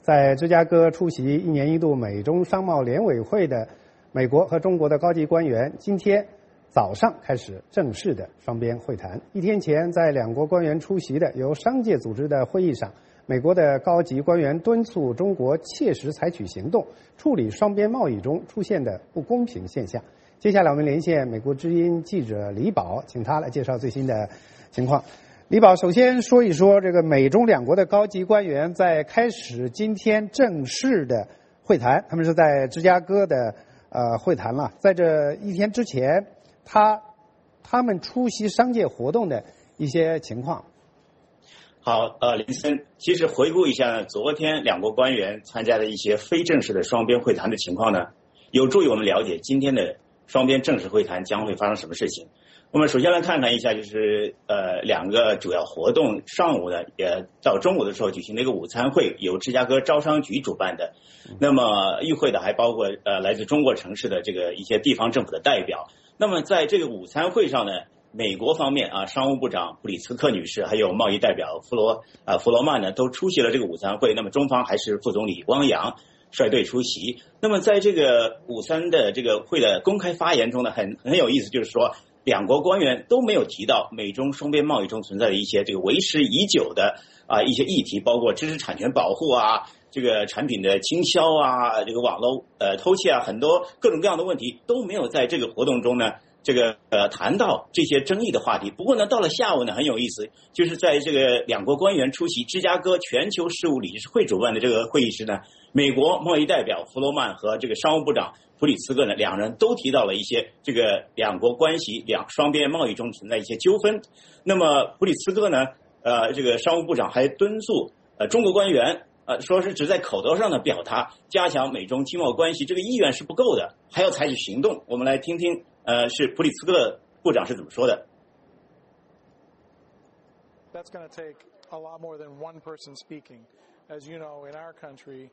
在芝加哥出席1年1度美中商贸联委会的美国和中国的高级官员，今天早上开始正式的双边会谈。1天前，在两国官员出席的由商界组织的会议上，美国的高级官员敦促中国切实采取行动，处理双边贸易中出现的不公平现象。接下来我们连线美国之音记者李宝，请他来介绍最新的情况。李宝，首先说一说这个美中两国的高级官员在开始今天正式的会谈，他们是在芝加哥的会谈了。在这1天之前，他们出席商界活动的一些情况。 好，林森，其实回顾一下呢，昨天两国官员参加的一些非正式的双边会谈的情况呢，有助于我们了解今天的双边正式会谈将会发生什么事情。我们首先来看看一下，就是两个主要活动。上午呢，到中午的时候举行了一个午餐会，由芝加哥招商局主办的。那么与会的还包括来自中国城市的这个一些地方政府的代表。那么在这个午餐会上呢，美国方面商务部长布里茨克女士还有贸易代表弗罗曼呢都出席了这个午餐会。那么中方还是副总理汪洋率队出席。那么在这个午餐的这个会的公开发言中呢，很有意思，就是说两国官员都没有提到美中双边贸易中存在的一些这个为时已久的一些议题，包括知识产权保护这个产品的倾销这个网络偷窃很多各种各样的问题都没有在这个活动中呢这个谈到这些争议的话题。不过呢，到了下午呢，很有意思，就是在这个两国官员出席芝加哥全球事务理事会主办的这个会议时呢，美国贸易代表弗罗曼和这个商务部长普里茨克呢，两人都提到了一些这个两国关系双边贸易中存在一些纠纷。那么普里茨克呢，这个商务部长还敦促中国官员说是只在口头上的表达加强美中经贸关系，这个意愿是不够的，还要采取行动。我们来听听是普里茨克部长是怎么说的。 That's going to take a lot more than one person speaking. As you know, in our country,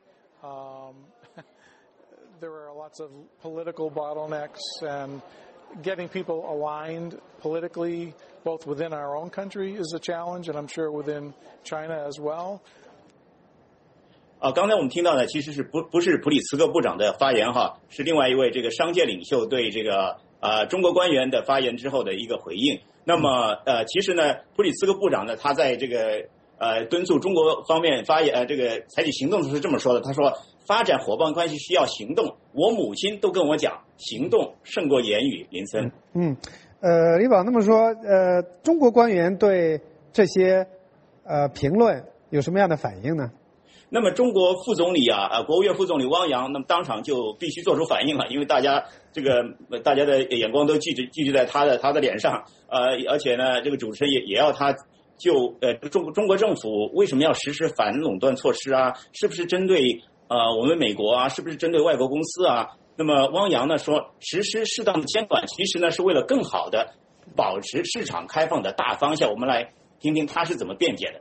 there are lots of political bottlenecks, and getting people aligned politically, both within our own country, is a challenge, and I'm sure within China as well. 刚才我们听到的其实是不是普里茨克部长的发言是另外一位这个商界领袖对这个中国官员的发言之后的一个回应。那么其实呢，普里茨克部长呢，他在这个敦促中国方面发言这个采取行动的时候是这么说的，他说发展伙伴关系需要行动，我母亲都跟我讲，行动胜过言语。林森， 李宝，那么说中国官员对这些评论有什么样的反应呢？ 那么中国副总理国务院副总理汪洋，那么当场就必须做出反应了，因为大家的眼光都聚集在他的脸上，而且呢，这个主持人也要他就中国政府为什么要实施反垄断措施是不是针对我们美国是不是针对外国公司那么汪洋呢说，实施适当的监管，其实呢是为了更好的保持市场开放的大方向。我们来听听他是怎么辩解的。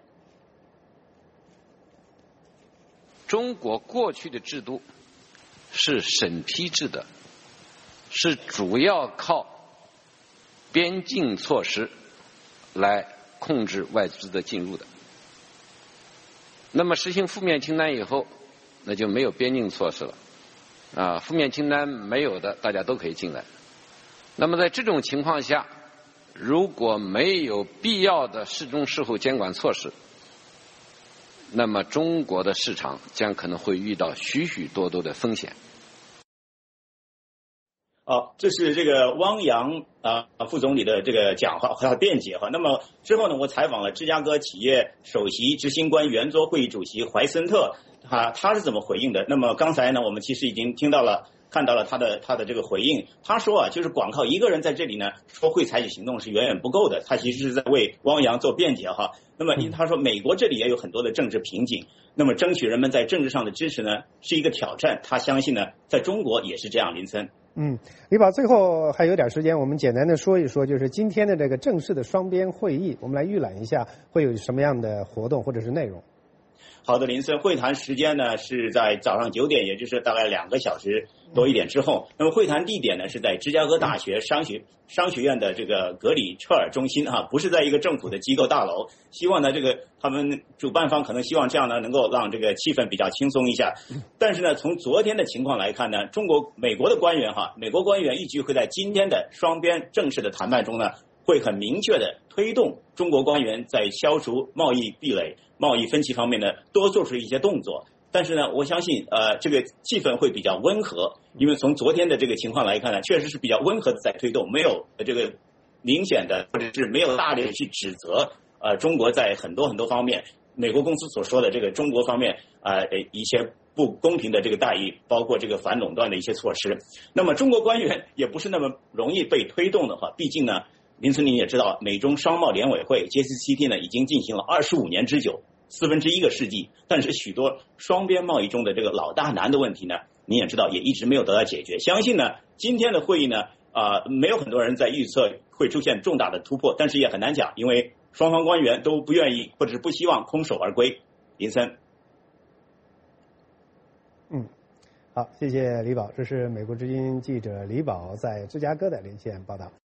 中国过去的制度是审批制的，是主要靠边境措施来控制外资的进入的。那么实行负面清单以后，那就没有边境措施了负面清单没有的，大家都可以进来。那么在这种情况下，如果没有必要的事中事后监管措施，那么中国的市场将可能会遇到许许多多的风险。 这是这个汪洋副总理的这个讲话和辩解那么之后呢，我采访了芝加哥企业首席执行官圆桌会议主席怀森特，他是怎么回应的。那么刚才呢，我们其实已经看到了他的这个回应。他说就是光靠一个人在这里呢说会采取行动是远远不够的，他其实是在为汪洋做辩解那么他说美国这里也有很多的政治瓶颈，那么争取人们在政治上的支持呢是一个挑战，他相信呢在中国也是这样。林森， 李宝，最后还有点时间，我们简单的说一说，就是今天的这个正式的双边会议，我们来预览一下会有什么样的活动或者是内容。 好的，林森，会谈时间呢是在早上9点，也就是大概2个小时多一点之后。那么会谈地点呢是在芝加哥大学商学院的这个格里彻尔中心不是在一个政府的机构大楼。希望呢他们主办方可能希望这样呢能够让这个气氛比较轻松一下。但是呢，从昨天的情况来看呢，美国的官员美国官员预计会在今天的双边正式的谈判中呢，会很明确的推动中国官员在消除贸易壁垒、贸易分歧方面呢多做出一些动作。但是呢，我相信这个气氛会比较温和，因为从昨天的这个情况来看呢，确实是比较温和的在推动，没有这个明显的或者是没有大力的去指责中国在很多方面美国公司所说的这个中国方面一些不公平的这个待遇，包括这个反垄断的一些措施。那么中国官员也不是那么容易被推动的话，毕竟呢，林森您也知道，美中商贸联委会 JCCT 呢已经进行了25年之久，1/4个世纪，但是许多双边贸易中的这个老大难的问题呢，您也知道也一直没有得到解决。相信呢，今天的会议呢没有很多人在预测会出现重大的突破，但是也很难讲，因为双方官员都不愿意或者是不希望空手而归。林森。 好，谢谢李宝，这是美国之音记者李宝在芝加哥的连线报道。